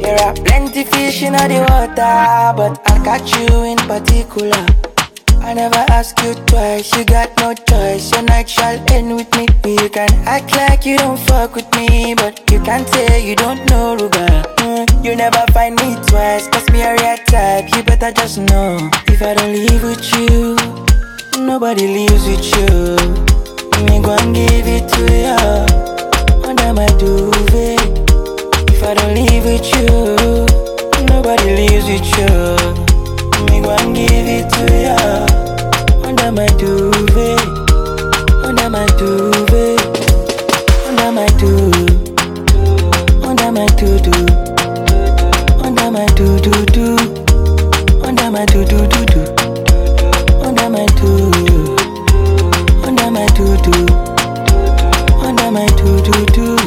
There are plenty fish in the water, but I'll catch you in particular. I never ask you twice, you got no choice. Your night shall end with me. You can act like you don't fuck with me, but you can't say you don't know Ruga. You never find me twice, cause me a real type. You better just know, if I don't leave with you, nobody leaves with you. Me go and give it to you under my duvet. If I don't leave with you, nobody leaves with you. Me go and give it to you under my duvet, under my duvet, under my duvet, under my duvet, under my duvet, under my duvet, under my duvet, under my duvet, under my duvet.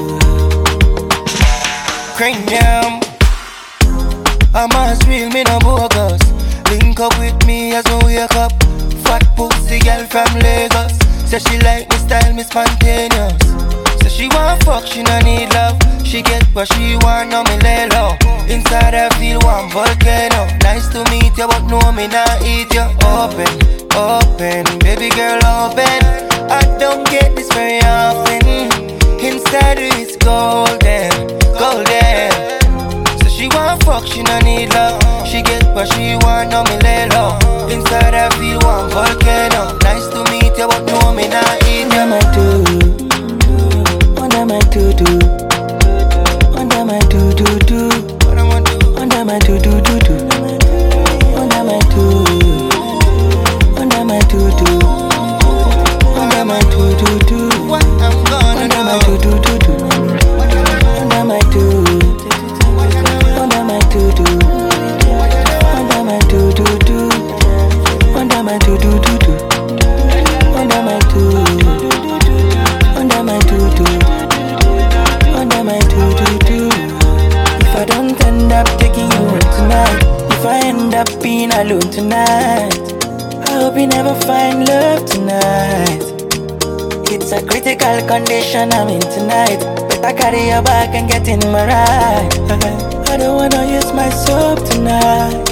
Cranium, I'm as real, me no bogus. Link up with me as we wake up. Fat pussy girl from Lagos. Say she like me style, me spontaneous. Say she want fuck, she no need love. She get what she want, now me lay low. Inside I feel one volcano. Nice to meet you, but no me not eat you. Open, open, baby girl open. I don't get this very often. Inside it's golden, golden. She want fuck, she no need love. She get what she want, now me lay low. Inside I feel one volcano. Nice to meet you, but no me not eat you. Under my do, under my do, under my do, under my do, under my do, under my do, under my do, what I'm gonna do, under my do, under my do. Under my do-do, under my do-do-do, under my do-do-do-do, under my do, under my do-do, under my do-do-do. If I don't end up taking you home tonight, if I end up being alone tonight, I hope you never find love tonight. It's a critical condition I'm in tonight. Better carry your back and get in my ride. I don't wanna use my soap tonight.